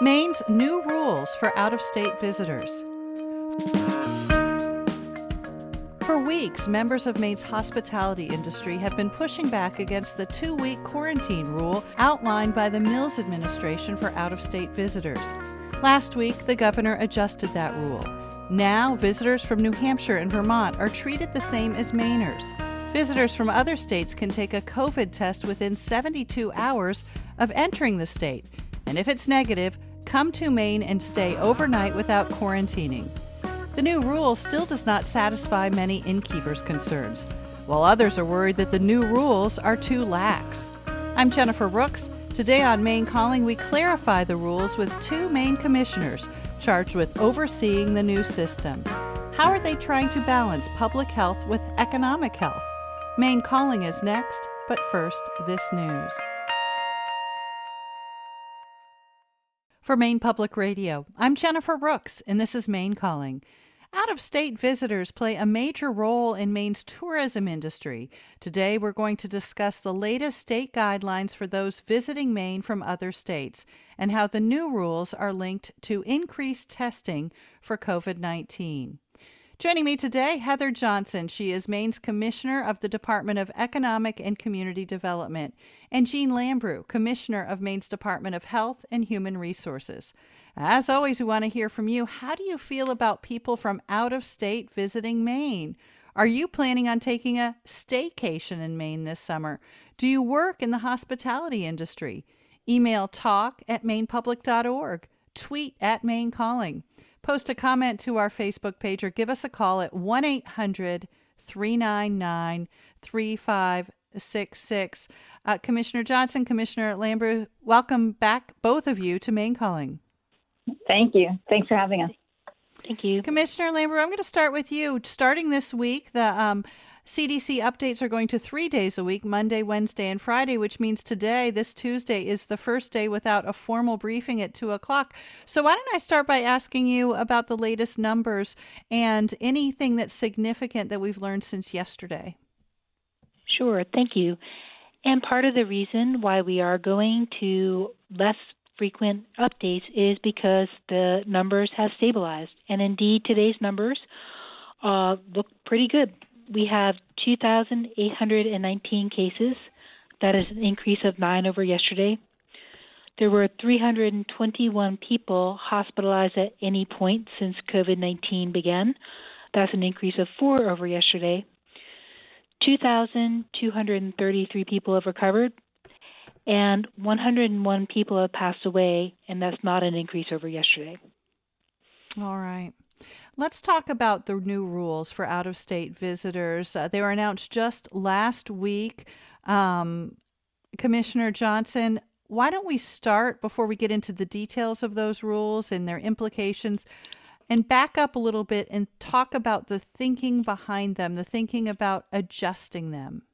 Maine's new rules for out-of-state visitors. For weeks, members of Maine's hospitality industry have been pushing back against the 2-week quarantine rule outlined by the Mills administration for out-of-state visitors. Last week, the governor adjusted that rule. Now, visitors from New Hampshire and Vermont are treated the same as Mainers. Visitors from other states can take a COVID test within 72 hours of entering the state, and if it's negative, come to Maine and stay overnight without quarantining. The new rule still does not satisfy many innkeepers' concerns, while others are worried that the new rules are too lax. I'm Jennifer Rooks. Today on Maine Calling, we clarify the rules with 2 Maine commissioners charged with overseeing the new system. How are they trying to balance public health with economic health? Maine Calling is next, but first, this news. For Maine Public Radio, I'm Jennifer Rooks, and this is Maine Calling. Out-of-state visitors play a major role in Maine's tourism industry. Today, we're going to discuss the latest state guidelines for those visiting Maine from other states and how the new rules are linked to increased testing for COVID-19. Joining me today, Heather Johnson. She is Maine's Commissioner of the Department of Economic and Community Development, and Jean Lambrou, Commissioner of Maine's Department of Health and Human Resources. As always, we want to hear from you. How do you feel about people from out of state visiting Maine? Are you planning on taking a staycation in Maine this summer? Do you work in the hospitality industry? Email talk@mainepublic.org. Tweet @MaineCalling. Post a comment to our Facebook page or give us a call at 1-800-399-3566. Commissioner Johnson, Commissioner Lambrou, welcome back, both of you, to Maine Calling. Thank you. Thanks for having us. Thank you. Commissioner Lambrou, I'm going to start with you. Starting this week, the CDC updates are going to 3 days a week, Monday, Wednesday, and Friday, which means today, this Tuesday, is the first day without a formal briefing at 2 o'clock. So why don't I start by asking you about the latest numbers and anything that's significant that we've learned since yesterday? Sure. Thank you. And part of the reason why we are going to less frequent updates is because the numbers have stabilized. And indeed, today's numbers look pretty good. We have 2,819 cases. That is an increase of 9 over yesterday. There were 321 people hospitalized at any point since COVID-19 began. That's an increase of 4 over yesterday. 2,233 people have recovered, and 101 people have passed away, and that's not an increase over yesterday. All right. Let's talk about the new rules for out-of-state visitors. They were announced just last week. Commissioner Johnson, why don't we start, before we get into the details of those rules and their implications, and back up a little bit and talk about the thinking behind them, the thinking about adjusting them?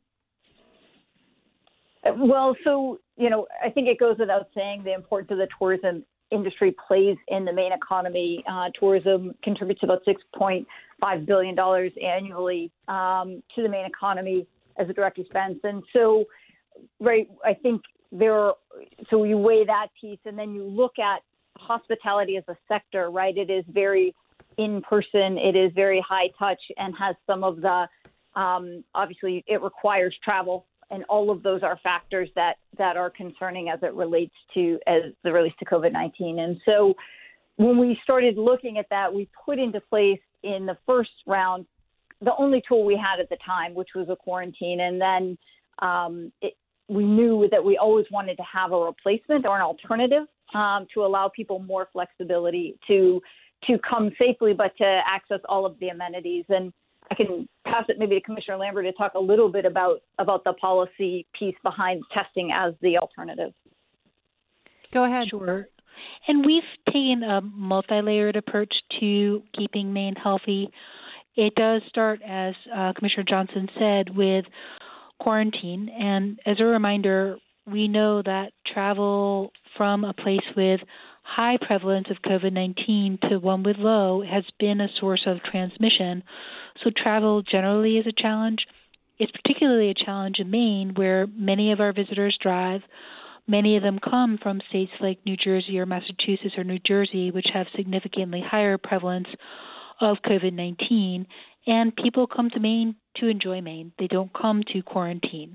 Well, so, I think it goes without saying the importance of the tourism industry plays in the Maine economy. Tourism contributes about $6.5 billion annually to the Maine economy as a direct expense. And so, right, I think so you weigh that piece and then you look at hospitality as a sector, right? It is very in-person, it is very high touch and has some of the, obviously it requires travel. And all of those are factors that are concerning as it relates to COVID-19. And so when we started looking at that, we put into place in the first round the only tool we had at the time, which was a quarantine. And then we knew that we always wanted to have a replacement or an alternative to allow people more flexibility to come safely, but to access all of the amenities. And I can pass it maybe to Commissioner Lambrou to talk a little bit about the policy piece behind testing as the alternative. Go ahead. Sure. And we've taken a multi-layered approach to keeping Maine healthy. It does start, as Commissioner Johnson said, with quarantine. And as a reminder, we know that travel from a place with high prevalence of COVID-19 to one with low has been a source of transmission. So travel generally is a challenge. It's particularly a challenge in Maine, where many of our visitors drive. Many of them come from states like New Jersey or Massachusetts or New Jersey, which have significantly higher prevalence of COVID-19. And people come to Maine to enjoy Maine. They don't come to quarantine.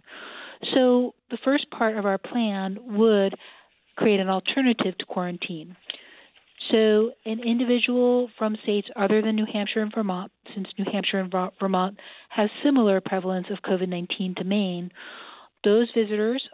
So the first part of our plan would create an alternative to quarantine. So an individual from states other than New Hampshire and Vermont, since New Hampshire and Vermont has similar prevalence of COVID-19 to Maine, those visitors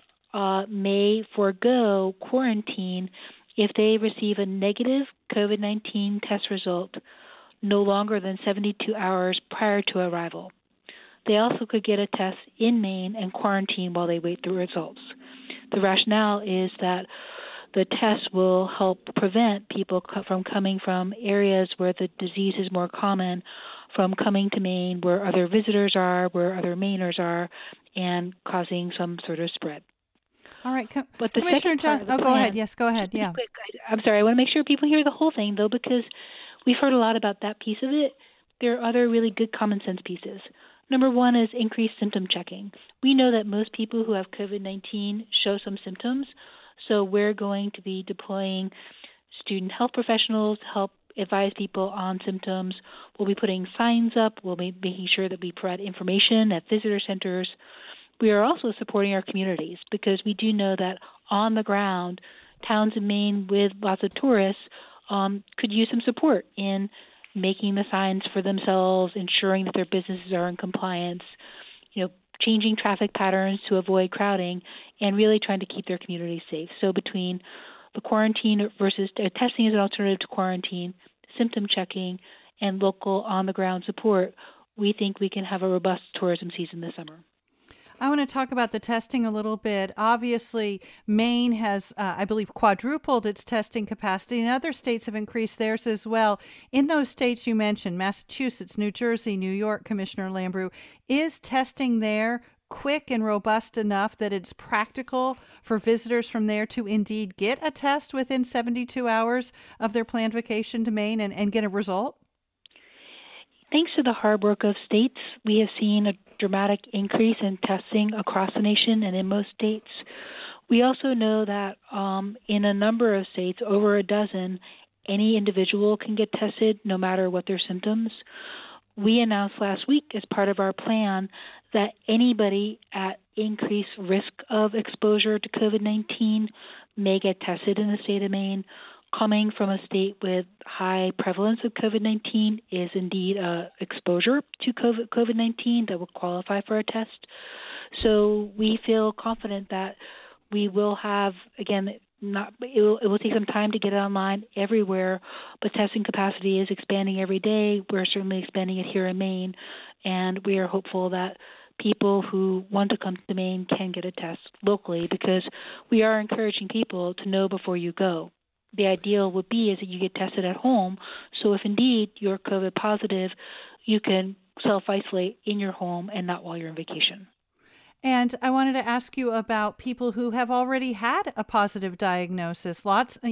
may forego quarantine if they receive a negative COVID-19 test result no longer than 72 hours prior to arrival. They also could get a test in Maine and quarantine while they wait the results. The rationale is that the test will help prevent people from coming from areas where the disease is more common, from coming to Maine where other visitors are, where other Mainers are, and causing some sort of spread. All right, But the Commissioner second part of the go plan, ahead. Yes, go ahead. Yeah. Quick, I'm sorry. I want to make sure people hear the whole thing, though, because we've heard a lot about that piece of it. There are other really good common sense pieces. Number one is increased symptom checking. We know that most people who have COVID-19 show some symptoms, so we're going to be deploying student health professionals to help advise people on symptoms. We'll be putting signs up. We'll be making sure that we provide information at visitor centers. We are also supporting our communities because we do know that on the ground, towns in Maine with lots of tourists could use some support in making the signs for themselves, ensuring that their businesses are in compliance, changing traffic patterns to avoid crowding, and really trying to keep their communities safe. So between the quarantine versus testing as an alternative to quarantine, symptom checking, and local on-the-ground support, we think we can have a robust tourism season this summer. I want to talk about the testing a little bit. Obviously, Maine has, I believe, quadrupled its testing capacity, and other states have increased theirs as well. In those states you mentioned, Massachusetts, New Jersey, New York, Commissioner Lambrou, is testing there quick and robust enough that it's practical for visitors from there to indeed get a test within 72 hours of their planned vacation to Maine and get a result? Thanks to the hard work of states, we have seen a dramatic increase in testing across the nation and in most states. We also know that in a number of states, over a dozen, any individual can get tested no matter what their symptoms. We announced last week as part of our plan that anybody at increased risk of exposure to COVID-19 may get tested in the state of Maine. Coming from a state with high prevalence of COVID-19 is indeed exposure to COVID-19 that would qualify for a test. So we feel confident that we will have, again, it will take some time to get it online everywhere, but testing capacity is expanding every day. We're certainly expanding it here in Maine, and we are hopeful that people who want to come to Maine can get a test locally because we are encouraging people to know before you go. The ideal would be is that you get tested at home. So if indeed you're COVID positive, you can self-isolate in your home and not while you're on vacation. And I wanted to ask you about people who have already had a positive diagnosis.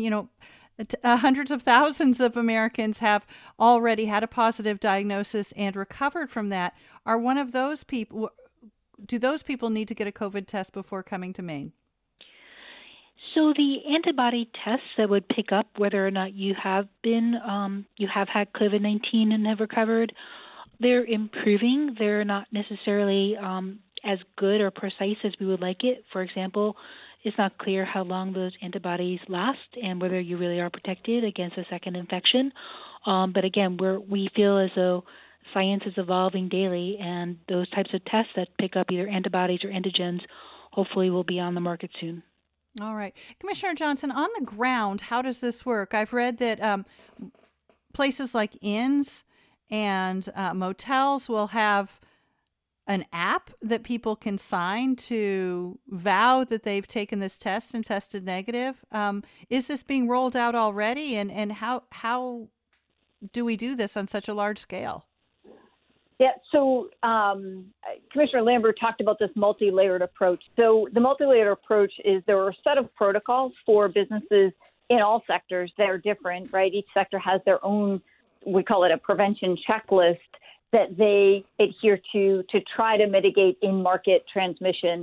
Hundreds of thousands of Americans have already had a positive diagnosis and recovered from that. Are one of those people, do those people need to get a COVID test before coming to Maine? So the antibody tests that would pick up whether or not you have had COVID-19 and have recovered, they're improving. They're not necessarily as good or precise as we would like it. For example, it's not clear how long those antibodies last and whether you really are protected against a second infection. But again, we feel as though science is evolving daily, and those types of tests that pick up either antibodies or antigens hopefully will be on the market soon. All right. Commissioner Johnson, on the ground, how does this work? I've read that places like inns and motels will have an app that people can sign to vow that they've taken this test and tested negative. Is this being rolled out already? And how do we do this on such a large scale? Yeah, so Commissioner Lambrou talked about this multi-layered approach. So the multi-layered approach is there are a set of protocols for businesses in all sectors that are different, right? Each sector has their own, we call it a prevention checklist that they adhere to try to mitigate in-market transmission.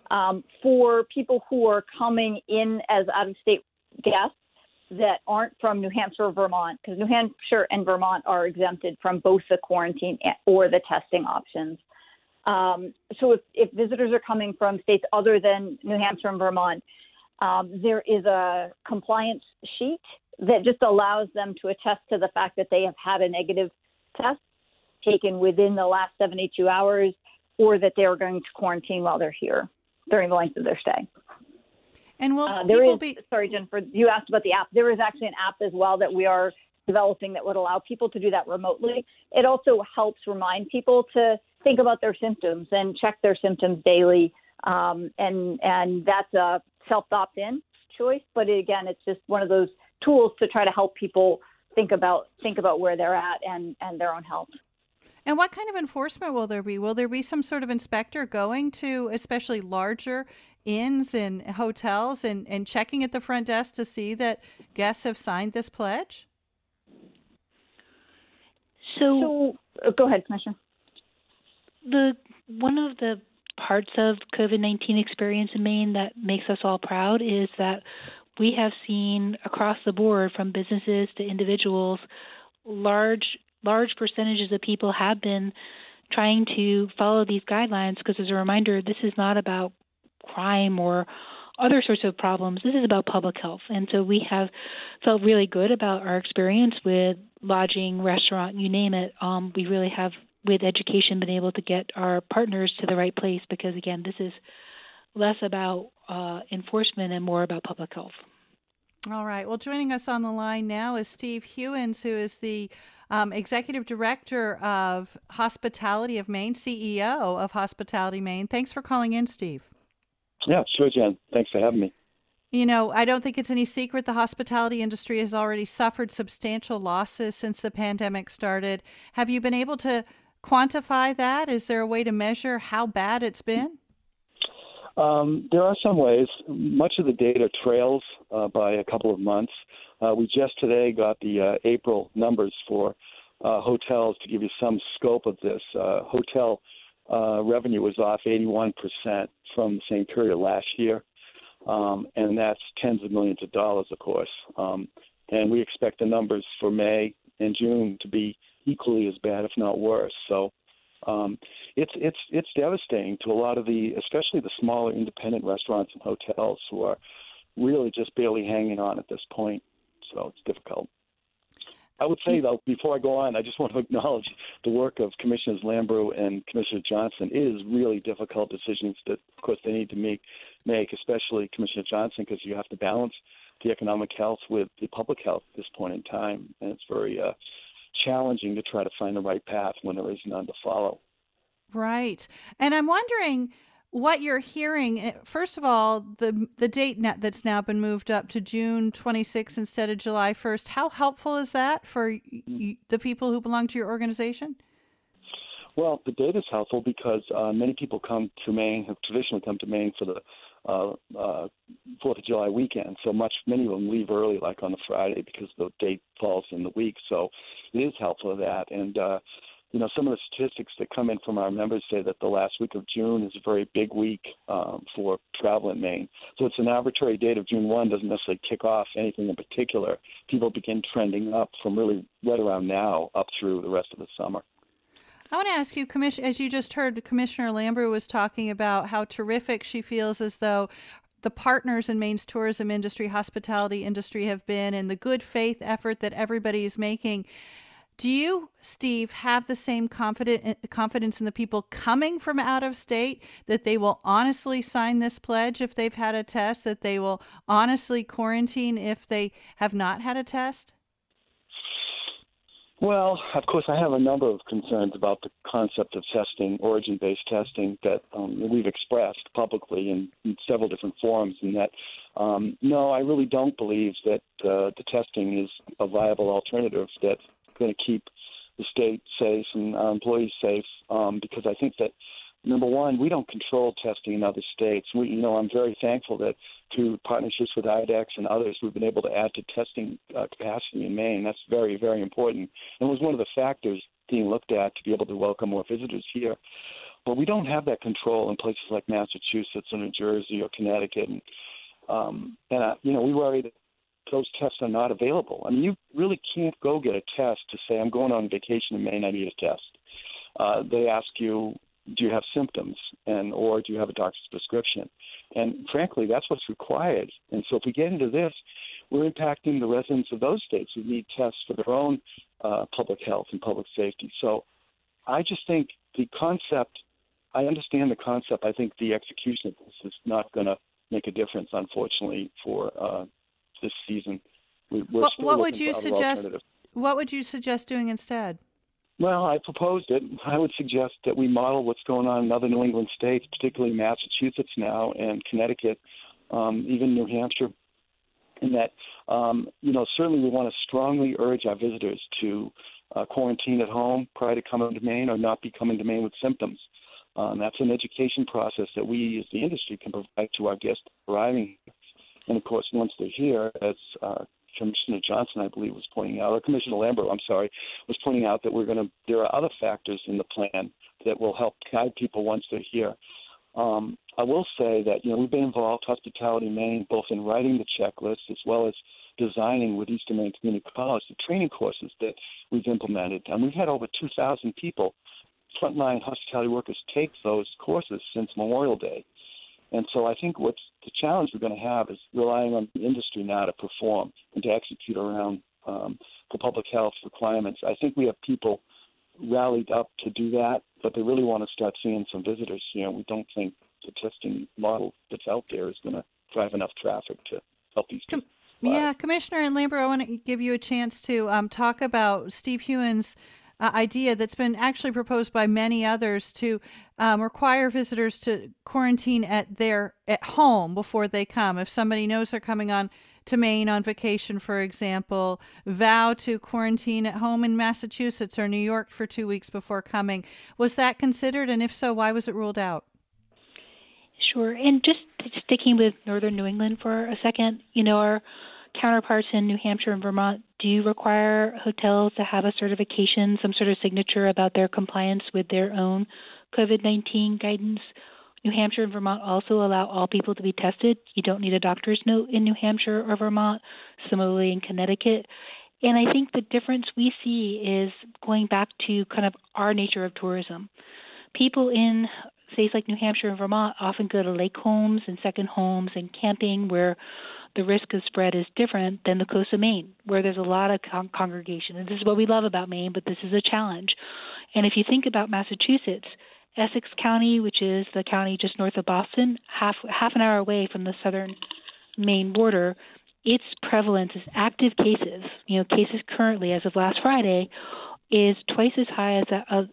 For people who are coming in as out-of-state guests that aren't from New Hampshire or Vermont, because New Hampshire and Vermont are exempted from both the quarantine or the testing options. So if visitors are coming from states other than New Hampshire and Vermont, there is a compliance sheet that just allows them to attest to the fact that they have had a negative test taken within the last 72 hours, or that they are going to quarantine while they're here during the length of their stay. And will people be... Sorry, Jennifer, you asked about the app. There is actually an app as well that we are developing that would allow people to do that remotely. It also helps remind people to think about their symptoms and check their symptoms daily. And that's a self-opt-in choice. But again, it's just one of those tools to try to help people think about where they're at and their own health. And what kind of enforcement will there be? Will there be some sort of inspector going to especially larger inns and hotels and checking at the front desk to see that guests have signed this pledge? So go ahead, Commissioner. One of the parts of COVID-19 experience in Maine that makes us all proud is that we have seen across the board, from businesses to individuals, large percentages of people have been trying to follow these guidelines, because as a reminder, this is not about crime or other sorts of problems. This is about public health. And so we have felt really good about our experience with lodging, restaurant, you name it. We really have, with education, been able to get our partners to the right place, because, again, this is less about enforcement and more about public health. All right. Well, joining us on the line now is Steve Hewins, who is the Executive Director of Hospitality of Maine, CEO of Hospitality Maine. Thanks for calling in, Steve. Yeah, sure, Jen. Thanks for having me. You know, I don't think it's any secret the hospitality industry has already suffered substantial losses since the pandemic started. Have you been able to quantify that? Is there a way to measure how bad it's been? There are some ways. Much of the data trails by a couple of months. We just today got the April numbers for hotels to give you some scope of this. Hotel revenue was off 81% from the same period last year, and that's tens of millions of dollars, of course. And we expect the numbers for May and June to be equally as bad, if not worse. So it's devastating to a lot of especially the smaller independent restaurants and hotels who are really just barely hanging on at this point. So it's difficult. I would say, though, before I go on, I just want to acknowledge the work of Commissioners Lambrou and Commissioner Johnson. It is really difficult decisions that, of course, they need to make, especially Commissioner Johnson, because you have to balance the economic health with the public health at this point in time. And it's very challenging to try to find the right path when there is none to follow. Right. And I'm wondering what you're hearing. First of all, the date that's now been moved up to June 26th instead of July 1st. How helpful is that for the people who belong to your organization? Well, the data is helpful because many people come to Maine, have traditionally come to Maine for the 4th of July weekend. So many of them leave early, like on the Friday, because the date falls in the week. So it is helpful to that. And some of the statistics that come in from our members say that the last week of June is a very big week for travel in Maine. So it's an arbitrary date of June 1 doesn't necessarily kick off anything in particular. People begin trending up from really right around now up through the rest of the summer. I want to ask you, as you just heard, Commissioner Lambrou was talking about how terrific she feels as though the partners in Maine's tourism industry, hospitality industry have been, and the good faith effort that everybody is making. Do you, Steve, have the same confidence in the people coming from out of state that they will honestly sign this pledge if they've had a test, that they will honestly quarantine if they have not had a test? Well, of course, I have a number of concerns about the concept of testing, origin-based testing, that we've expressed publicly in several different forums, and that, no, I really don't believe that the testing is a viable alternative that's going to keep the state safe and our employees safe, because I think that, number one, we don't control testing in other states. I'm very thankful that through partnerships with IDEXX and others, we've been able to add to testing capacity in Maine. That's very, very important. And it was one of the factors being looked at to be able to welcome more visitors here. But we don't have that control in places like Massachusetts or New Jersey or Connecticut. We worry that those tests are not available. I mean, you really can't go get a test to say, I'm going on vacation in Maine, I need a test. They ask you, do you have symptoms, or do you have a doctor's prescription? And frankly, that's what's required. And so if we get into this, we're impacting the residents of those states who need tests for their own public health and public safety. So I just think the concept, I understand the concept. I think the execution of this is not going to make a difference, unfortunately, for this season. What would you suggest? What would you suggest doing instead? Well, I proposed it. I would suggest that we model what's going on in other New England states, particularly Massachusetts now and Connecticut, even New Hampshire, in that, certainly we want to strongly urge our visitors to quarantine at home prior to coming to Maine or not be coming to Maine with symptoms. That's an education process that we as the industry can provide to our guests arriving. And, of course, once they're here, as Commissioner Johnson, I believe, was pointing out, or Commissioner Lambro, was pointing out that there are other factors in the plan that will help guide people once they're here. I will say that, we've been involved, Hospitality Maine, both in writing the checklist as well as designing with Eastern Maine Community College the training courses that we've implemented. And we've had over 2,000 people, frontline hospitality workers, take those courses since Memorial Day. And so I think what's the challenge we're going to have is relying on the industry now to perform and to execute around the public health requirements. I think we have people rallied up to do that, but they really want to start seeing some visitors. We don't think the testing model that's out there is going to drive enough traffic to help these people. Yeah, Commissioner Lambro, I want to give you a chance to talk about Steve Hewen's idea that's been actually proposed by many others to require visitors to quarantine at home before they come. If somebody knows they're coming on to Maine on vacation, for example, vow to quarantine at home in Massachusetts or New York for 2 weeks before coming. Was that considered? And if so, why was it ruled out? Sure. And just sticking with northern New England for a second, our counterparts in New Hampshire and Vermont do require hotels to have a certification, some sort of signature about their compliance with their own COVID-19 guidance. New Hampshire and Vermont also allow all people to be tested. You don't need a doctor's note in New Hampshire or Vermont, similarly in Connecticut. And I think the difference we see is going back to kind of our nature of tourism. People in states like New Hampshire and Vermont often go to lake homes and second homes and camping where the risk of spread is different than the coast of Maine, where there's a lot of congregation. And this is what we love about Maine, but this is a challenge. And if you think about Massachusetts, Essex County, which is the county just north of Boston, half an hour away from the southern Maine border, its prevalence is active cases. Cases currently, as of last Friday, is twice as high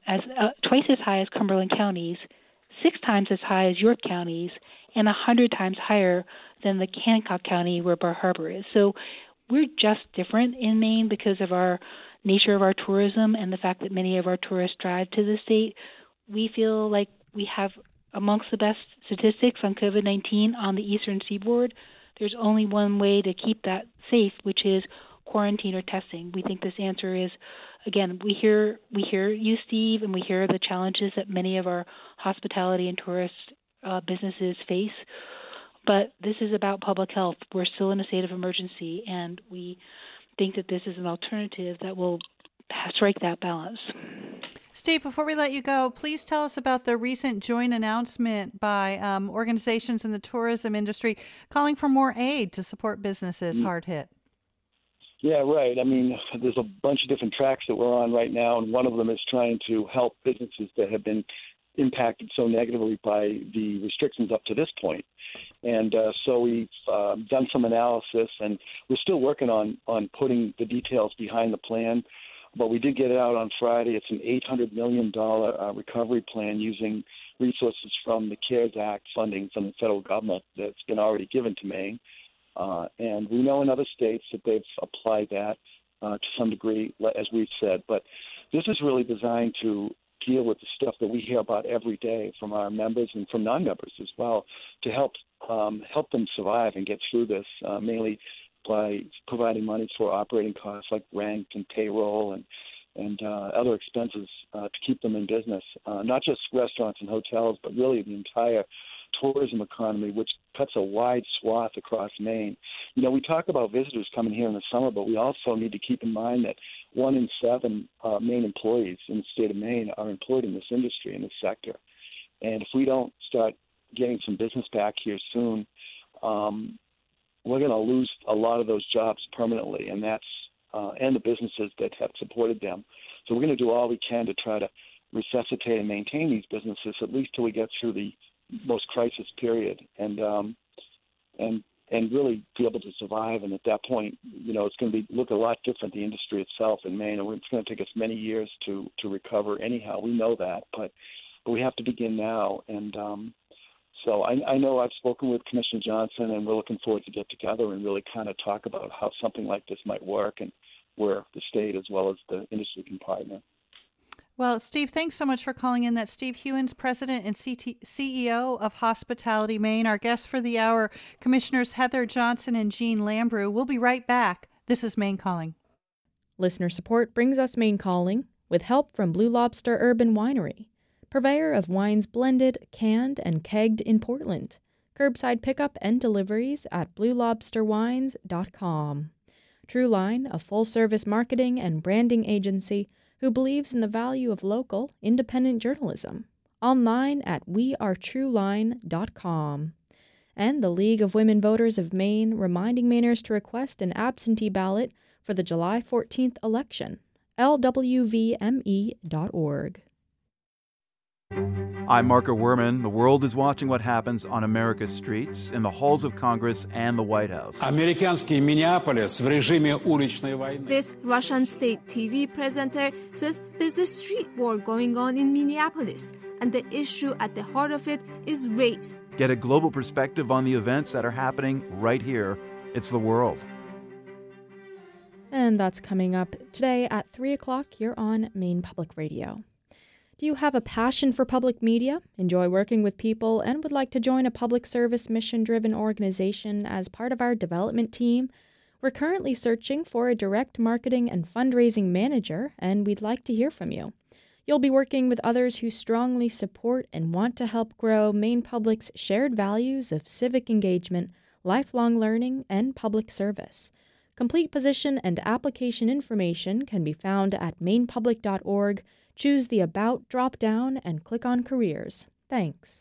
as Cumberland counties, 6 times as high as York counties, and 100 times higher than the Hancock County where Bar Harbor is. So we're just different in Maine because of our nature of our tourism and the fact that many of our tourists drive to the state. We feel like we have amongst the best statistics on COVID-19 on the eastern seaboard. There's only one way to keep that safe, which is quarantine or testing. We think this answer is, again, we hear you, Steve, and we hear the challenges that many of our hospitality and tourist businesses face. But this is about public health. We're still in a state of emergency, and we think that this is an alternative that will strike that balance. Steve, before we let you go, please tell us about the recent joint announcement by organizations in the tourism industry calling for more aid to support businesses hard hit. Yeah, right. I mean, there's a bunch of different tracks that we're on right now, and one of them is trying to help businesses that have been impacted so negatively by the restrictions up to this point. And so we've done some analysis, and we're still working on putting the details behind the plan. But we did get it out on Friday. It's an $800 million recovery plan using resources from the CARES Act funding from the federal government that's been already given to Maine. And we know in other states that they've applied that to some degree, as we've said. But this is really designed to deal with the stuff that we hear about every day from our members and from non-members as well, to help them survive and get through this, mainly by providing money for operating costs like rent and payroll and other expenses to keep them in business, not just restaurants and hotels, but really the entire tourism economy, which cuts a wide swath across Maine. We talk about visitors coming here in the summer, but we also need to keep in mind that 1 in 7 Maine employees in the state of Maine are employed in this industry, in this sector. And if we don't start getting some business back here soon, we're going to lose a lot of those jobs permanently, and that's and the businesses that have supported them. So we're going to do all we can to try to resuscitate and maintain these businesses, at least till we get through the most crisis period, and really be able to survive. And at that point, it's going to look a lot different, the industry itself in Maine, and it's going to take us many years to recover anyhow. We know that, but we have to begin now. And so I know I've spoken with Commissioner Johnson, and we're looking forward to get together and really kind of talk about how something like this might work and where the state as well as the industry can partner. Well, Steve, thanks so much for calling in. That's Steve Hewins, President and CEO of Hospitality Maine. Our guests for the hour, Commissioners Heather Johnson and Jean Lambrou. We'll be right back. This is Maine Calling. Listener support brings us Maine Calling with help from Blue Lobster Urban Winery, purveyor of wines blended, canned, and kegged in Portland. Curbside pickup and deliveries at bluelobsterwines.com. TrueLine, a full-service marketing and branding agency who believes in the value of local, independent journalism. Online at wearetrueline.com. And the League of Women Voters of Maine reminding Mainers to request an absentee ballot for the July 14th election. lwvme.org. I'm Marco Werman. The world is watching what happens on America's streets, in the halls of Congress and the White House. Американский Миннеаполис в режиме уличной войны. This Russian state TV presenter says there's a street war going on in Minneapolis, and the issue at the heart of it is race. Get a global perspective on the events that are happening right here. It's The World. And that's coming up today at 3 o'clock here on Maine Public Radio. Do you have a passion for public media, enjoy working with people, and would like to join a public service mission-driven organization as part of our development team? We're currently searching for a direct marketing and fundraising manager, and we'd like to hear from you. You'll be working with others who strongly support and want to help grow Maine Public's shared values of civic engagement, lifelong learning, and public service. Complete position and application information can be found at mainepublic.org. Choose the About drop-down and click on Careers. Thanks.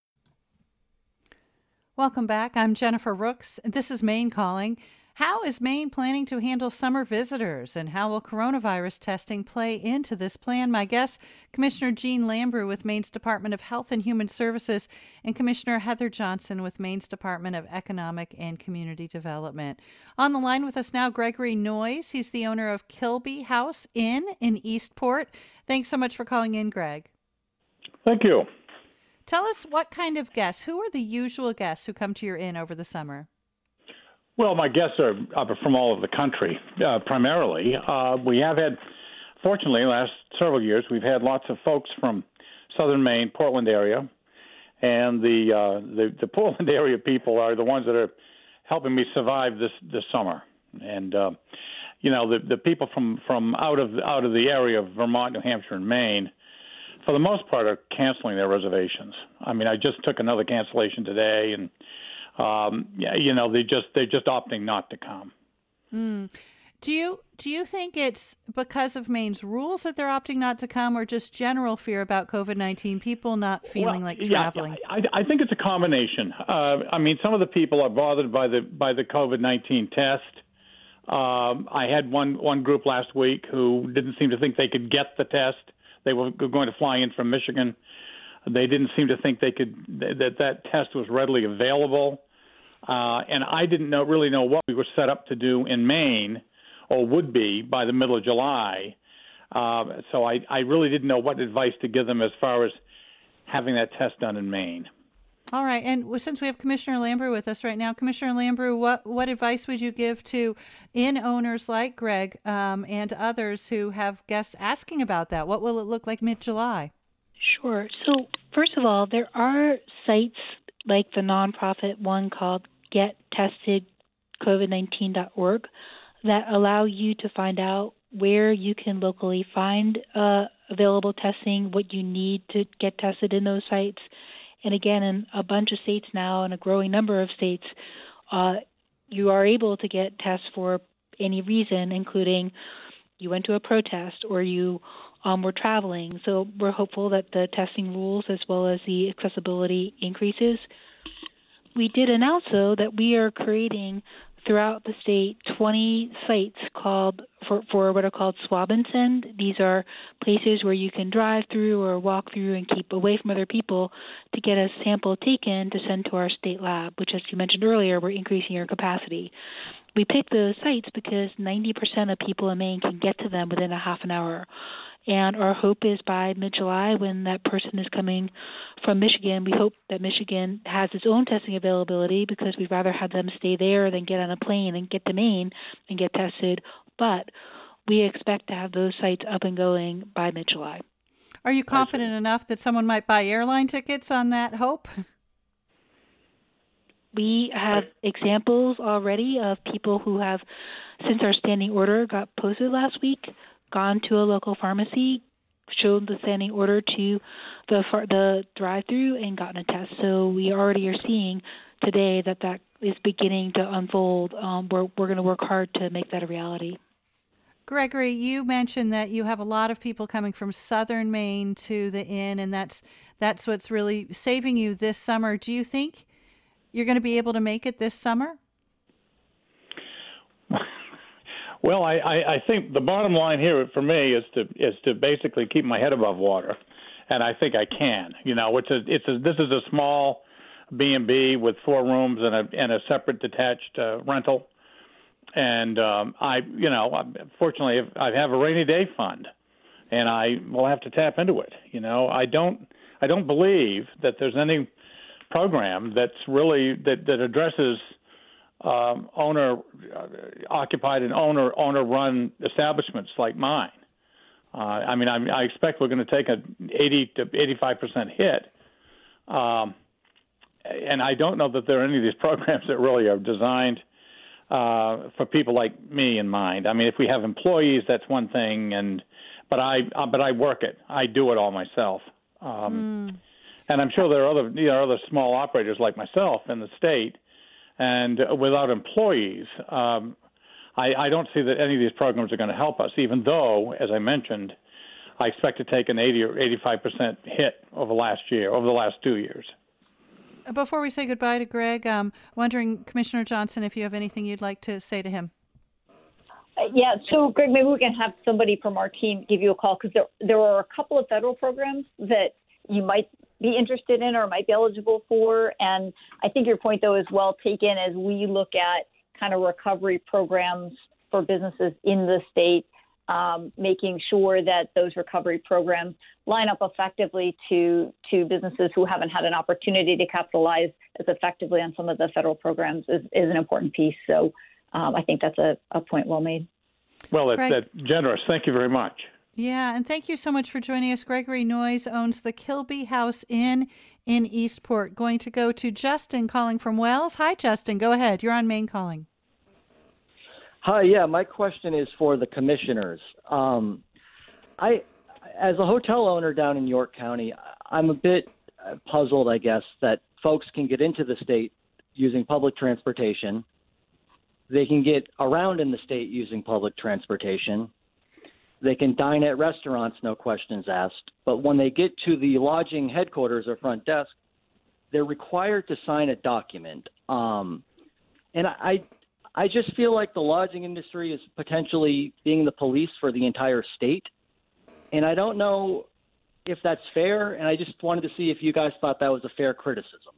Welcome back. I'm Jennifer Rooks. This is Maine Calling. How is Maine planning to handle summer visitors, and how will coronavirus testing play into this plan? My guest, Commissioner Jean Lambrou with Maine's Department of Health and Human Services, and Commissioner Heather Johnson with Maine's Department of Economic and Community Development. On the line with us now, Gregory Noyes. He's the owner of Kilby House Inn in Eastport. Thanks so much for calling in, Greg. Thank you. Tell us what kind of guests, who are the usual guests who come to your inn over the summer? Well, my guests are from all over the country, primarily. We have had, fortunately, the last several years, we've had lots of folks from southern Maine, Portland area, and the Portland area people are the ones that are helping me survive this summer. And the people from out of the area of Vermont, New Hampshire, and Maine, for the most part, are canceling their reservations. I mean, I just took another cancellation today, and they're just opting not to come. Do you think it's because of Maine's rules that they're opting not to come, or just general fear about COVID-19, people not feeling like traveling? Yeah, I think it's a combination. Some of the people are bothered by the COVID-19 test. I had one group last week who didn't seem to think they could get the test. They were going to fly in from Michigan. They didn't seem to think they could that test was readily available. And I didn't really know what we were set up to do in Maine, or would be by the middle of July. So I really didn't know what advice to give them as far as having that test done in Maine. All right. And since we have Commissioner Lambrou with us right now, Commissioner Lambrou, what advice would you give to inn owners like Greg and others who have guests asking about that? What will it look like mid-July? Sure. So first of all, there are sites like the nonprofit one called GetTestedCovid19.org that allow you to find out where you can locally find available testing, what you need to get tested in those sites. And again, in a bunch of states now, and a growing number of states, you are able to get tests for any reason, including you went to a protest or you were traveling. So we're hopeful that the testing rules as well as the accessibility increases. We did announce, though, that we are creating throughout the state 20 sites called for what are called swab and send. These are places where you can drive through or walk through and keep away from other people to get a sample taken to send to our state lab, which, as you mentioned earlier, we're increasing our capacity. We picked those sites because 90% of people in Maine can get to them within a half an hour. And our hope is by mid-July, when that person is coming from Michigan, we hope that Michigan has its own testing availability, because we'd rather have them stay there than get on a plane and get to Maine and get tested. But we expect to have those sites up and going by mid-July. Are you confident enough that someone might buy airline tickets on that hope? We have examples already of people who have, since our standing order got posted last week, gone to a local pharmacy, showed the standing order to the drive-through, and gotten a test. So we already are seeing today that is beginning to unfold. We're going to work hard to make that a reality. Gregory, you mentioned that you have a lot of people coming from southern Maine to the inn, and that's what's really saving you this summer. Do you think you're going to be able to make it this summer? Well, I think the bottom line here for me is to basically keep my head above water, and I think I can. You know, this is a small B&B with 4 rooms and a separate detached rental, and fortunately I have a rainy day fund, and I will have to tap into it. You know, I don't believe that there's any program that's really that addresses owner-occupied and owner-run establishments like mine. I expect we're going to take an 80 to 85% hit, and I don't know that there are any of these programs that really are designed for people like me in mind. I mean, if we have employees, that's one thing, but I work it. I do it all myself, and I'm sure there are other small operators like myself in the state. And without employees, I don't see that any of these programs are going to help us, even though, as I mentioned, I expect to take an 80 or 85% hit over the last 2 years. Before we say goodbye to Greg, wondering, Commissioner Johnson, if you have anything you'd like to say to him. Yeah, so Greg, maybe we can have somebody from our team give you a call, because there are a couple of federal programs that you might be interested in or might be eligible for. And I think your point, though, is well taken as we look at kind of recovery programs for businesses in the state, making sure that those recovery programs line up effectively to businesses who haven't had an opportunity to capitalize as effectively on some of the federal programs is an important piece. So I think that's a point well made. Well, that's generous. Thank you very much. Yeah, and thank you so much for joining us. Gregory Noyes owns the Kilby House Inn in Eastport. Going to go to Justin calling from Wells. Hi, Justin. Go ahead. You're on Maine Calling. Hi, yeah. My question is for the commissioners. As a hotel owner down in York County, I'm a bit puzzled, I guess, that folks can get into the state using public transportation. They can get around in the state using public transportation. They can dine at restaurants, no questions asked. But when they get to the lodging headquarters or front desk, they're required to sign a document. And I just feel like the lodging industry is potentially being the police for the entire state. And I don't know if that's fair. And I just wanted to see if you guys thought that was a fair criticism.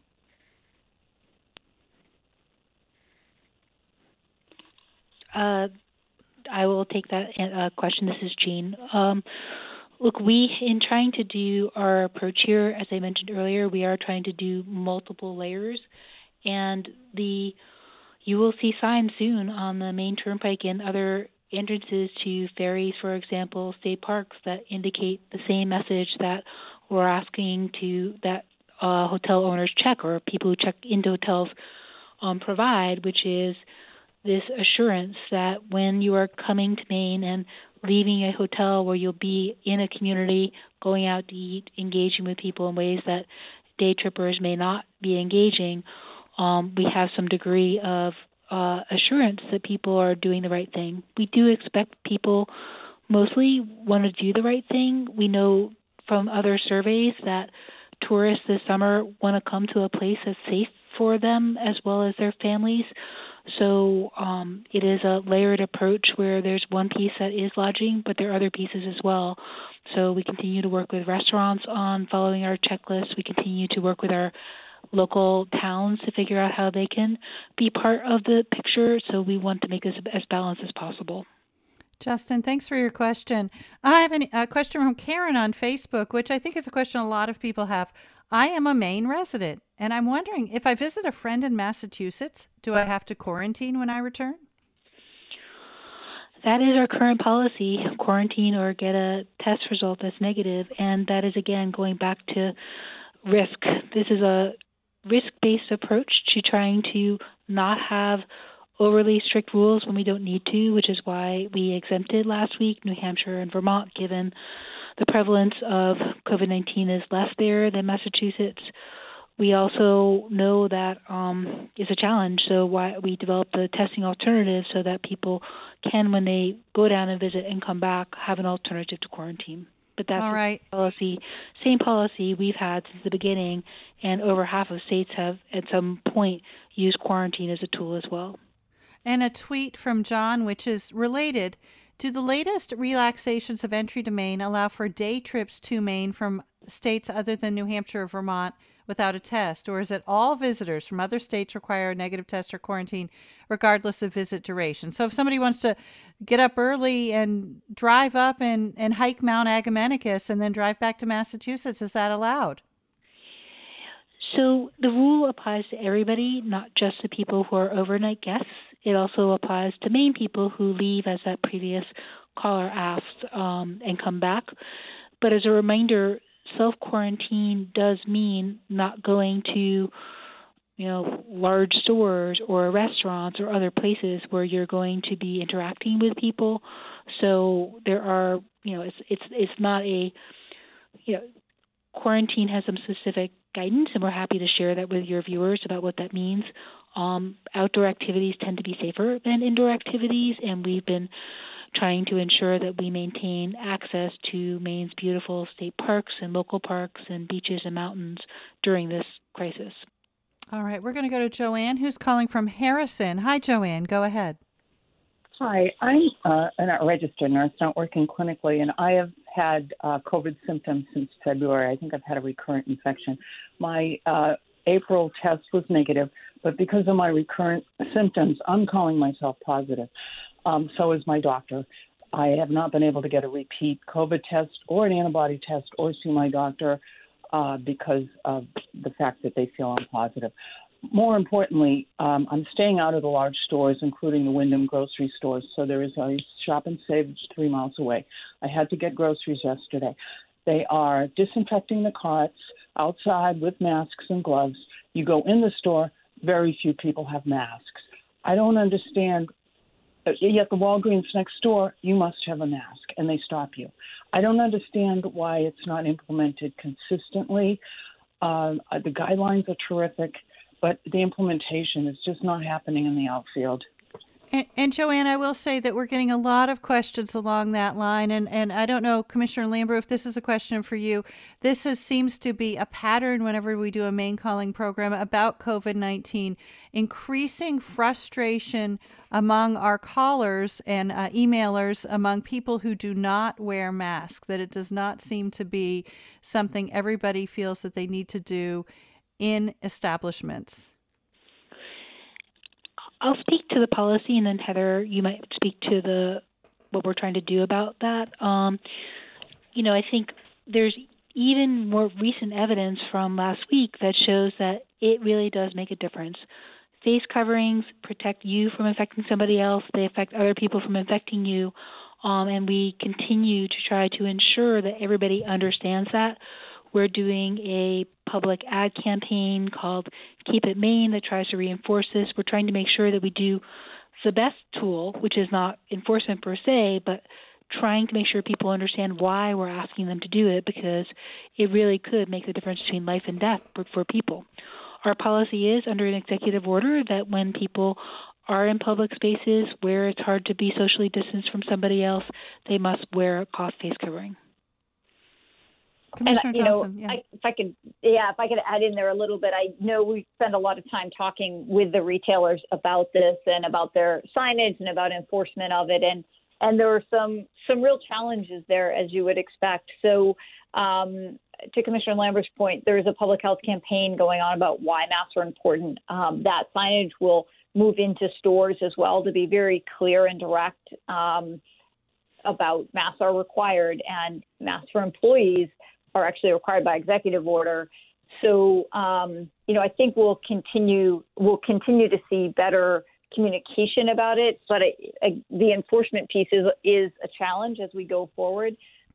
I will take that question. This is Jean. Look, we, in trying to do our approach here, as I mentioned earlier, we are trying to do multiple layers, and you will see signs soon on the Maine Turnpike and other entrances to ferries, for example, state parks, that indicate the same message that we're asking that hotel owners check, or people who check into hotels provide, which is this assurance that when you are coming to Maine and leaving a hotel where you'll be in a community, going out to eat, engaging with people in ways that day trippers may not be engaging, we have some degree of assurance that people are doing the right thing. We do expect people mostly want to do the right thing. We know from other surveys that tourists this summer want to come to a place that's safe for them as well as their families. So it is a layered approach where there's one piece that is lodging, but there are other pieces as well. So we continue to work with restaurants on following our checklist. We continue to work with our local towns to figure out how they can be part of the picture. So we want to make this as balanced as possible. Justin, thanks for your question. I have a question from Karen on Facebook, which I think is a question a lot of people have. I am a Maine resident, and I'm wondering, if I visit a friend in Massachusetts, do I have to quarantine when I return? That is our current policy, quarantine or get a test result that's negative, and that is, again, going back to risk. This is a risk-based approach to trying to not have overly strict rules when we don't need to, which is why we exempted last week New Hampshire and Vermont, given the prevalence of COVID-19 is less there than Massachusetts. We also know that it's a challenge, so why we developed the testing alternative so that people can, when they go down and visit and come back, have an alternative to quarantine. But that's all right. Same policy we've had since the beginning, and over half of states have at some point used quarantine as a tool as well. And a tweet from John, which is related. Do the latest relaxations of entry to Maine allow for day trips to Maine from states other than New Hampshire or Vermont without a test? Or is it all visitors from other states require a negative test or quarantine regardless of visit duration? So if somebody wants to get up early and drive up and hike Mount Agamenticus and then drive back to Massachusetts, is that allowed? So the rule applies to everybody, not just the people who are overnight guests. It also applies to Maine people who leave, as that previous caller asked, and come back. But as a reminder, self-quarantine does mean not going to, large stores or restaurants or other places where you're going to be interacting with people. So there are, it's not a, quarantine has some specific guidance, and we're happy to share that with your viewers about what that means. Outdoor activities tend to be safer than indoor activities, and we've been trying to ensure that we maintain access to Maine's beautiful state parks and local parks and beaches and mountains during this crisis. All right, we're going to go to Joanne, who's calling from Harrison. Hi, Joanne. Go ahead. Hi, I'm a registered nurse, not working clinically, and I have had COVID symptoms since February. I think I've had a recurrent infection. My April test was negative, but because of my recurrent symptoms, I'm calling myself positive. So is my doctor. I have not been able to get a repeat COVID test or an antibody test or see my doctor because of the fact that they feel I'm positive. More importantly, I'm staying out of the large stores, including the Wyndham grocery stores. So there is a Shop and Save 3 miles away. I had to get groceries yesterday. They are disinfecting the carts outside with masks and gloves. You go in the store, very few people have masks. I don't understand. Yet the Walgreens next door, you must have a mask, and they stop you. I don't understand why it's not implemented consistently. The guidelines are terrific, but the implementation is just not happening in the outfield. And Joanne, I will say that we're getting a lot questions along that line. And I don't know, Commissioner Lambrew, if this is a question for you. This seems to be a pattern whenever we do a Maine Calling program about COVID-19, increasing frustration among our callers and emailers, among people who do not wear masks, that it does not seem to be something everybody feels that they need to do in establishments. I'll speak to the policy, and then Heather, you might speak to what we're trying to do about that. I think there's even more recent evidence from last week that shows that it really does make a difference. Face coverings protect you from infecting somebody else. They affect other people from infecting you. And we continue to try to ensure that everybody understands that. We're doing a public ad campaign called Keep It Maine that tries to reinforce this. We're trying to make sure that we do the best tool, which is not enforcement per se, but trying to make sure people understand why we're asking them to do it, because it really could make the difference between life and death for people. Our policy is under an executive order that when people are in public spaces where it's hard to be socially distanced from somebody else, they must wear a cloth face covering. Commissioner Johnson, if I could add in there a little bit. I know we spend a lot of time talking with the retailers about this and about their signage and about enforcement of it, and there are some real challenges there, as you would expect. So, to Commissioner Lambert's point, there is a public health campaign going on about why masks are important. That signage will move into stores as well to be very clear and direct about masks are required, and masks for employees are actually required by executive order. So, I think we'll continue to see better communication about it, but the enforcement piece is a challenge as we go forward.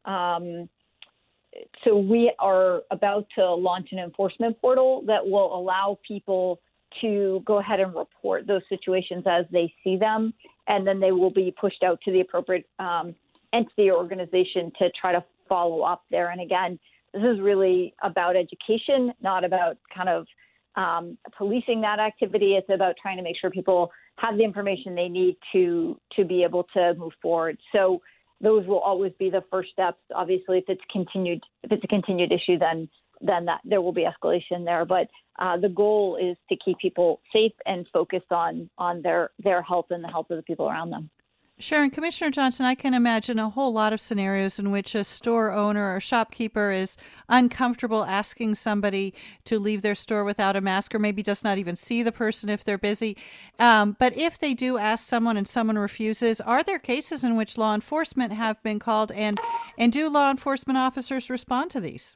So we are about to launch an enforcement portal that will allow people to go ahead and report those situations as they see them, and then they will be pushed out to the appropriate entity or organization to try to follow up there. And again, this is really about education, not about kind of policing that activity. It's about trying to make sure people have the information they need to be able to move forward. So those will always be the first steps. Obviously, if it's a continued issue, then that there will be escalation there. But the goal is to keep people safe and focused on their health and the health of the people around them. Sharon, Commissioner Johnson, I can imagine a whole lot of scenarios in which a store owner or shopkeeper is uncomfortable asking somebody to leave their store without a mask, or maybe just not even see the person if they're busy. But if they do ask someone and someone refuses, are there cases in which law enforcement have been called, and do law enforcement officers respond to these?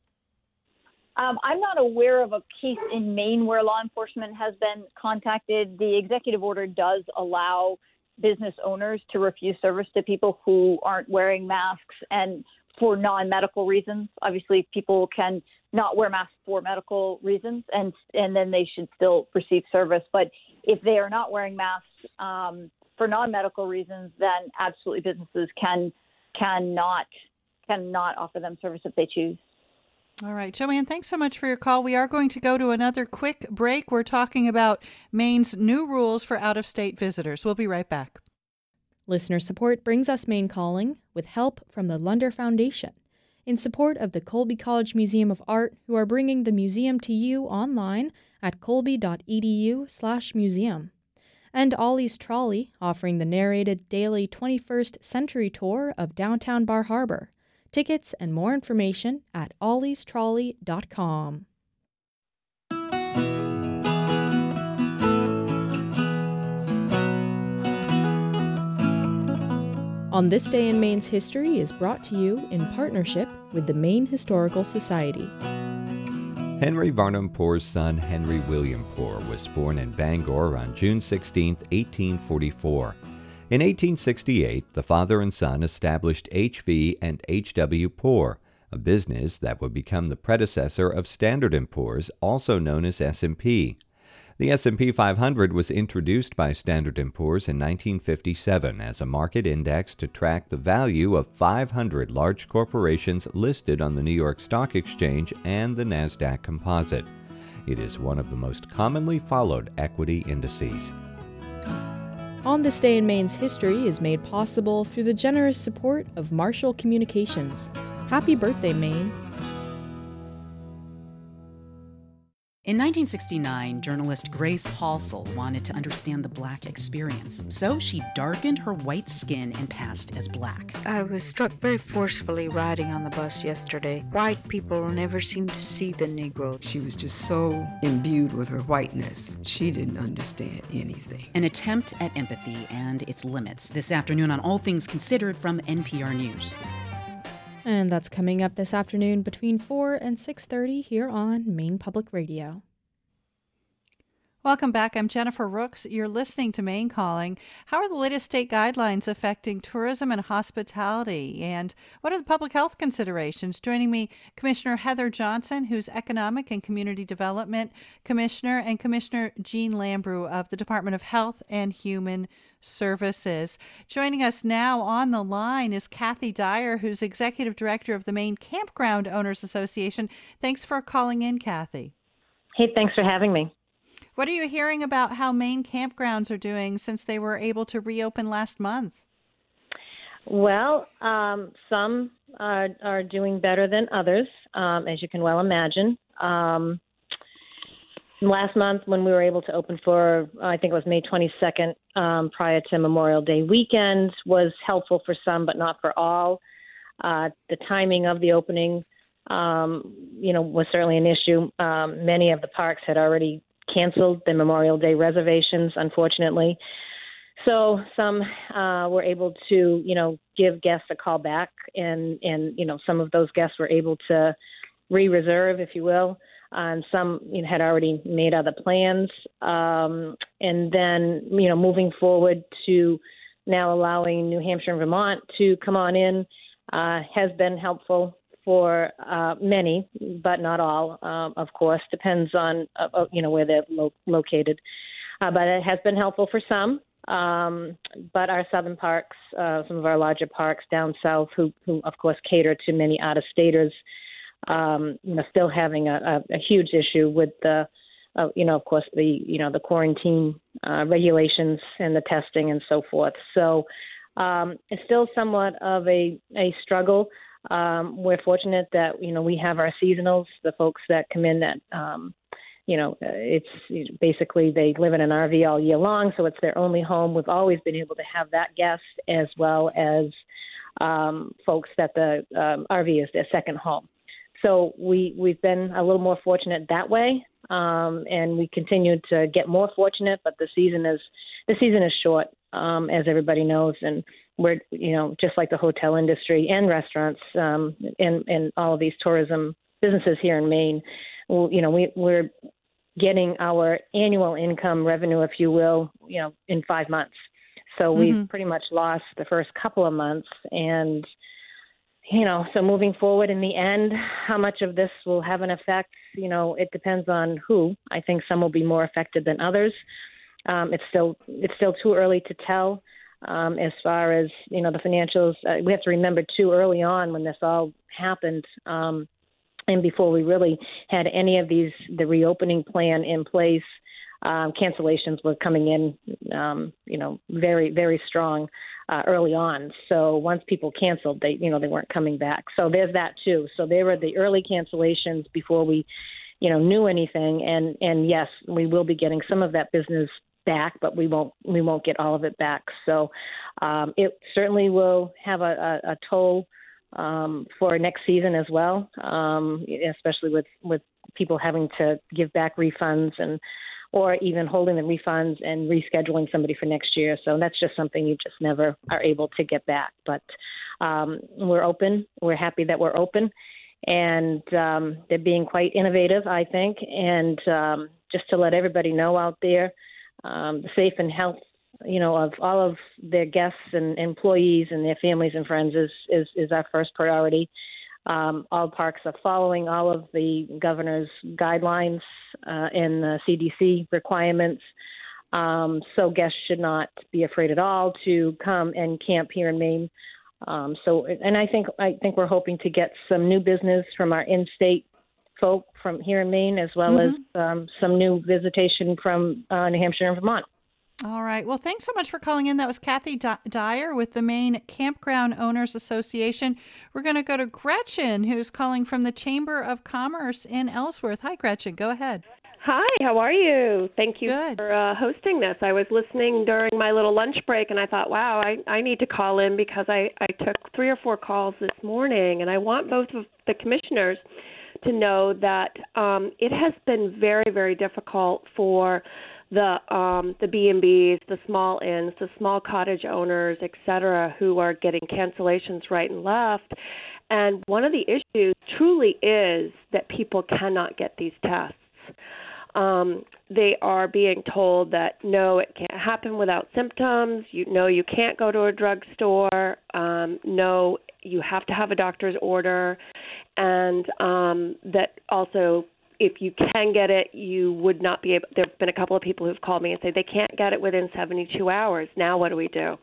I'm not aware of a case in Maine where law enforcement has been contacted. The executive order does allow business owners to refuse service to people who aren't wearing masks and for non-medical reasons. Obviously, people can not wear masks for medical reasons, and then they should still receive service. But if they are not wearing masks for non-medical reasons, then absolutely businesses cannot offer them service if they choose. All right, Joanne, thanks so much for your call. We are going to go to another quick break. We're talking about Maine's new rules for out-of-state visitors. We'll be right back. Listener support brings us Maine Calling with help from the Lunder Foundation in support of the Colby College Museum of Art, who are bringing the museum to you online at colby.edu/museum. And Ollie's Trolley, offering the narrated daily 21st Century tour of downtown Bar Harbor. Tickets and more information at olliestrolley.com. On This Day in Maine's History is brought to you in partnership with the Maine Historical Society. Henry Varnum Poor's son, Henry William Poor, was born in Bangor on June 16, 1844. In 1868, the father and son established H.V. and H.W. Poor, a business that would become the predecessor of Standard & Poor's, also known as S&P. The S&P 500 was introduced by Standard & Poor's in 1957 as a market index to track the value of 500 large corporations listed on the New York Stock Exchange and the NASDAQ Composite. It is one of the most commonly followed equity indices. On This Day in Maine's History is made possible through the generous support of Marshall Communications. Happy birthday, Maine! In 1969, journalist Grace Halsell wanted to understand the Black experience, so she darkened her white skin and passed as Black. I was struck very forcefully riding on the bus yesterday. White people never seem to see the Negro. She was just so imbued with her whiteness, she didn't understand anything. An attempt at empathy and its limits this afternoon on All Things Considered from NPR News. And that's coming up this afternoon between 4 and 6:30 here on Maine Public Radio. Welcome back. I'm Jennifer Rooks. You're listening to Maine Calling. How are the latest state guidelines affecting tourism and hospitality? And what are the public health considerations? Joining me, Commissioner Heather Johnson, who's Economic and Community Development Commissioner, and Commissioner Jean Lambrou of the Department of Health and Human Services. Joining us now on the line is Kathy Dyer, who's Executive Director of the Maine Campground Owners Association. Thanks for calling in, Kathy. Hey, thanks for having me. What are you hearing about how Maine campgrounds are doing since they were able to reopen last month? Well, some are doing better than others, as you can well imagine. Last month, when we were able to open for, I think it was May 22nd, prior to Memorial Day weekend, was helpful for some, but not for all. The timing of the opening, was certainly an issue. Many of the parks had already canceled the Memorial Day reservations, unfortunately. So some were able to, give guests a call back, and some of those guests were able to re-reserve, if you will. And some had already made other plans. And then, moving forward to now allowing New Hampshire and Vermont to come on in has been helpful for many, but not all, of course. Depends on, where they're located. But it has been helpful for some. But our southern parks, some of our larger parks down south, who of course, cater to many out-of-staters, still having a huge issue with the, of course, the quarantine regulations and the testing and so forth. So it's still somewhat of a struggle. We're fortunate that, we have our seasonals, the folks that come in that, it's basically they live in an RV all year long, so it's their only home. We've always been able to have that guest, as well as folks that the RV is their second home. So we've been a little more fortunate that way, and we continue to get more fortunate. But the season is short, as everybody knows, and we're just like the hotel industry and restaurants, and all of these tourism businesses here in Maine. We're getting our annual income revenue, if you will, in 5 months. So we've pretty much lost the first couple of months, and so moving forward in the end, how much of this will have an effect, it depends on who. I think some will be more affected than others. It's still too early to tell as far as, the financials. We have to remember too, early on when this all happened, and before we really had any of the reopening plan in place, cancellations were coming in, very, very strong early on. So once people canceled, they weren't coming back. So there's that too. So there were the early cancellations before we, knew anything. And yes, we will be getting some of that business back, but we won't get all of it back. So it certainly will have a toll for next season as well, especially with people having to give back refunds or even holding the refunds and rescheduling somebody for next year. So that's just something you just never are able to get back. But we're open. We're happy that we're open. And they're being quite innovative, I think. And just to let everybody know out there, the safe and health, of all of their guests and employees and their families and friends is our first priority. All parks are following all of the governor's guidelines and the CDC requirements. So guests should not be afraid at all to come and camp here in Maine. And I think we're hoping to get some new business from our in-state folk from here in Maine, as well as some new visitation from New Hampshire and Vermont. All right. Well, thanks so much for calling in. That was Kathy Dyer with the Maine Campground Owners Association. We're going to go to Gretchen, who's calling from the Chamber of Commerce in Ellsworth. Hi, Gretchen. Go ahead. Hi, how are you? Thank you for hosting this. I was listening during my little lunch break, and I thought, wow, I need to call in because I took 3 or 4 calls this morning, and I want both of the commissioners to know that it has been very, very difficult for the B&Bs, the small inns, the small cottage owners, et cetera, who are getting cancellations right and left. And one of the issues truly is that people cannot get these tests. They are being told that, no, it can't happen without symptoms. You can't go to a drugstore. No, you have to have a doctor's order. And that also, if you can get it, you would not be able. There have been a couple of people who've called me and say they can't get it within 72 hours. Now what do we do?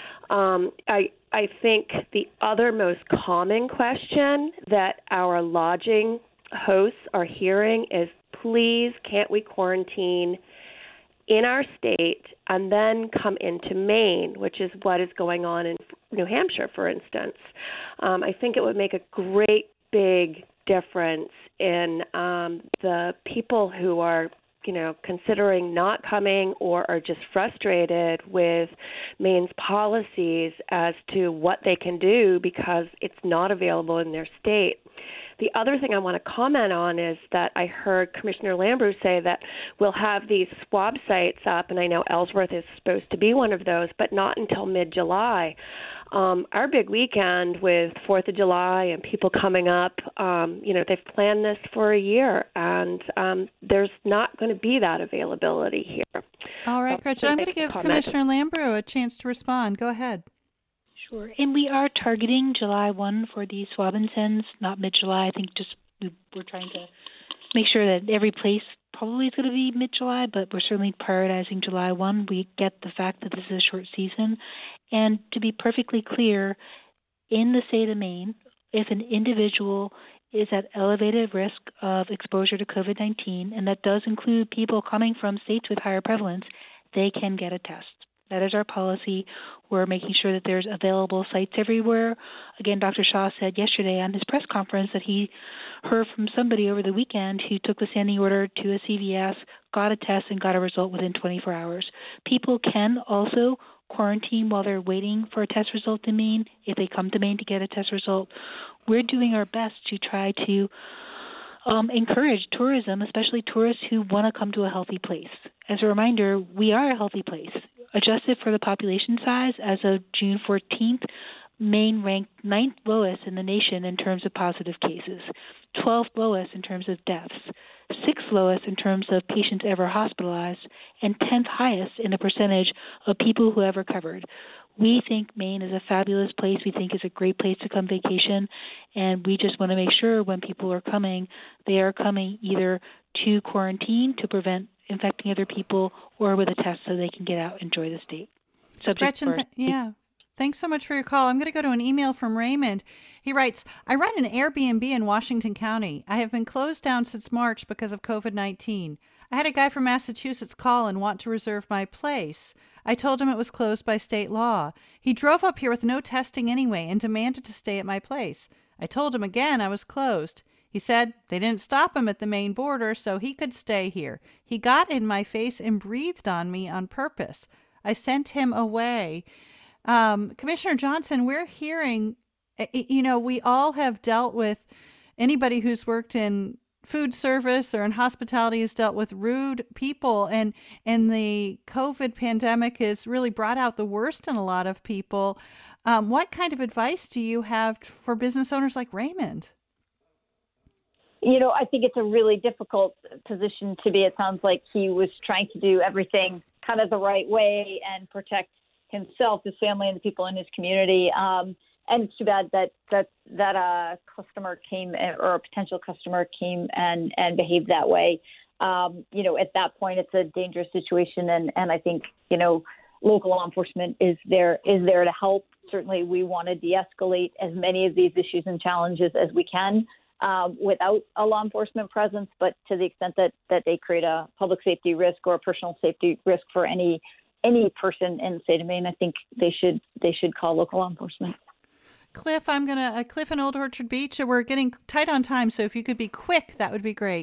I think the other most common question that our lodging hosts are hearing is, please, can't we quarantine in our state and then come into Maine, which is what is going on in New Hampshire, for instance. I think it would make a great big difference in the people who are considering not coming or are just frustrated with Maine's policies as to what they can do because it's not available in their state. The other thing I want to comment on is that I heard Commissioner Lambrou say that we'll have these swab sites up, and I know Ellsworth is supposed to be one of those, but not until mid-July. Our big weekend with 4th of July and people coming up, they've planned this for a year, and there's not going to be that availability here. All right, Gretchen, I'm going to give Commissioner Lambrou a chance to respond. Go ahead. Sure. And we are targeting July 1 for the swab and sends, not mid-July. I think we're trying to make sure that every place probably is going to be mid-July, but we're certainly prioritizing July 1. We get the fact that this is a short season. And to be perfectly clear, in the state of Maine, if an individual is at elevated risk of exposure to COVID-19, and that does include people coming from states with higher prevalence, they can get a test. That is our policy. We're making sure that there's available sites everywhere. Again, Dr. Shaw said yesterday on his press conference that he heard from somebody over the weekend who took the standing order to a CVS, got a test, and got a result within 24 hours. People can also quarantine while they're waiting for a test result in Maine if they come to Maine to get a test result. We're doing our best to try to encourage tourism, especially tourists who want to come to a healthy place. As a reminder, we are a healthy place. Adjusted for the population size, as of June 14th, Maine ranked 9th lowest in the nation in terms of positive cases, 12th lowest in terms of deaths, 6th lowest in terms of patients ever hospitalized, and 10th highest in the percentage of people who have recovered. We think Maine is a fabulous place. We think it's a great place to come vacation, and we just want to make sure when people are coming, they are coming either to quarantine to prevent infecting other people or with a test so they can get out and enjoy the state. Gretchen, thanks so much for your call. I'm going to go to an email from Raymond. He writes, I run an Airbnb in Washington County. I have been closed down since March because of COVID-19. I had a guy from Massachusetts call and want to reserve my place. I told him it was closed by state law. He drove up here with no testing anyway and demanded to stay at my place. I told him again I was closed. He said they didn't stop him at the Maine border, so he could stay here. He got in my face and breathed on me on purpose. I sent him away. Commissioner Johnson, we're hearing, we all have dealt with, anybody who's worked in food service or in hospitality has dealt with rude people, and the COVID pandemic has really brought out the worst in a lot of people. What kind of advice do you have for business owners like Raymond? I think it's a really difficult position to be. It sounds like he was trying to do everything kind of the right way and protect himself, his family, and the people in his community. And it's too bad that a customer came, or a potential customer came and behaved that way. At that point, it's a dangerous situation, and I think local law enforcement is there to help. Certainly, we want to de-escalate as many of these issues and challenges as we can. Without a law enforcement presence, but to the extent that they create a public safety risk or a personal safety risk for any person in the state of Maine, I think they should call local law enforcement. Cliff, Cliff in Old Orchard Beach. We're getting tight on time, so if you could be quick, that would be great.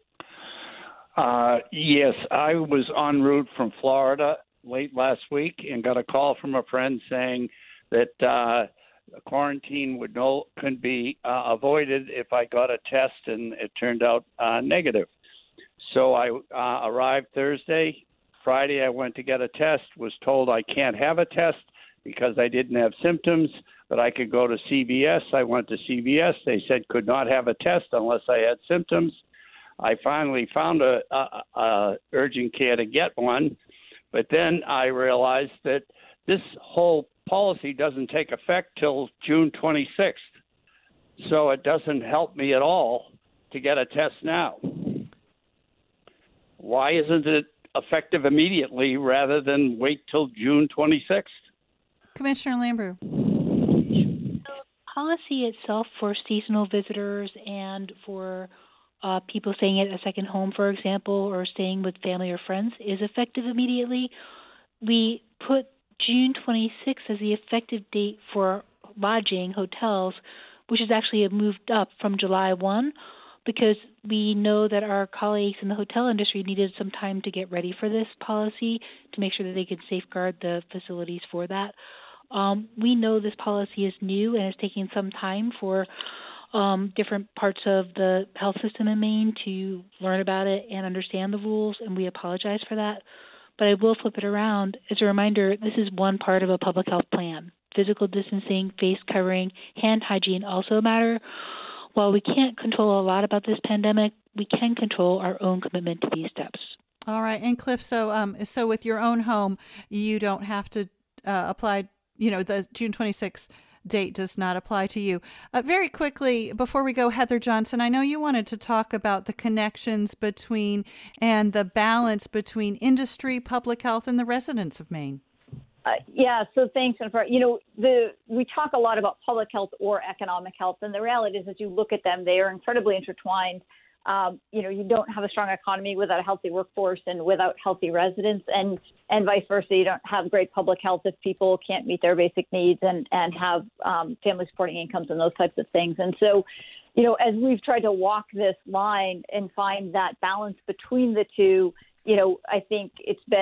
Yes, I was en route from Florida late last week and got a call from a friend saying that quarantine couldn't be avoided if I got a test, and it turned out negative. So I arrived Thursday. Friday I went to get a test, was told I can't have a test because I didn't have symptoms, but I could go to CVS. I went to CVS. They said could not have a test unless I had symptoms. I finally found a urgent care to get one, but then I realized that this whole policy doesn't take effect till June 26th. So it doesn't help me at all to get a test now. Why isn't it effective immediately rather than wait till June 26th? Commissioner Lambrou. The policy itself for seasonal visitors and for people staying at a second home, for example, or staying with family or friends is effective immediately. We put June 26th as the effective date for lodging hotels, which is actually moved up from July 1, because we know that our colleagues in the hotel industry needed some time to get ready for this policy to make sure that they could safeguard the facilities for that. We know this policy is new and it's taking some time for different parts of the health system in Maine to learn about it and understand the rules, and we apologize for that. But I will flip it around. As a reminder, this is one part of a public health plan. Physical distancing, face covering, hand hygiene also matter. While we can't control a lot about this pandemic, we can control our own commitment to these steps. All right. And Cliff, so with your own home, you don't have to apply, the June 26th date does not apply to you. Very quickly, before we go, Heather Johnson, I know you wanted to talk about the connections between and the balance between industry, public health, and the residents of Maine. So thanks, Jennifer. We talk a lot about public health or economic health, and the reality is, as you look at them, they are incredibly intertwined. You don't have a strong economy without a healthy workforce and without healthy residents, and vice versa. You don't have great public health if people can't meet their basic needs and have family supporting incomes and those types of things. And so, as we've tried to walk this line and find that balance between the two, I think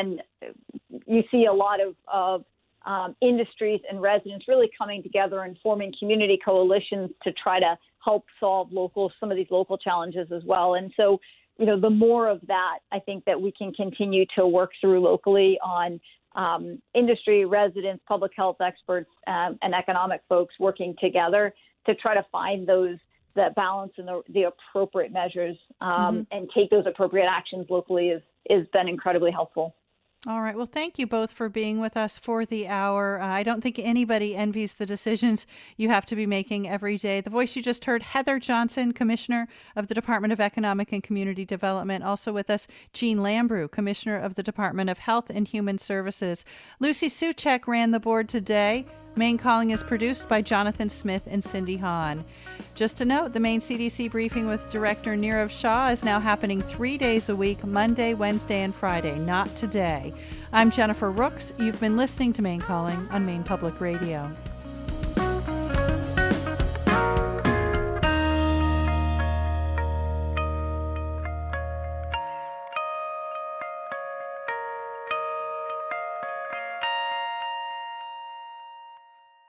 you see a lot of industries and residents really coming together and forming community coalitions to try to help solve some of these local challenges as well. And so, the more of that, I think that we can continue to work through locally on industry, residents, public health experts, and economic folks working together to try to find that balance and the appropriate measures and take those appropriate actions locally has been incredibly helpful. All right. Well, thank you both for being with us for the hour. I don't think anybody envies the decisions you have to be making every day. The voice you just heard, Heather Johnson, Commissioner of the Department of Economic and Community Development. Also with us, Jean Lambrou, Commissioner of the Department of Health and Human Services. Lucy Suchek ran the board today. Maine Calling is produced by Jonathan Smith and Cindy Hahn. Just a note, the Maine CDC briefing with Director Nirav Shah is now happening 3 days a week, Monday, Wednesday, and Friday, not today. I'm Jennifer Rooks. You've been listening to Maine Calling on Maine Public Radio.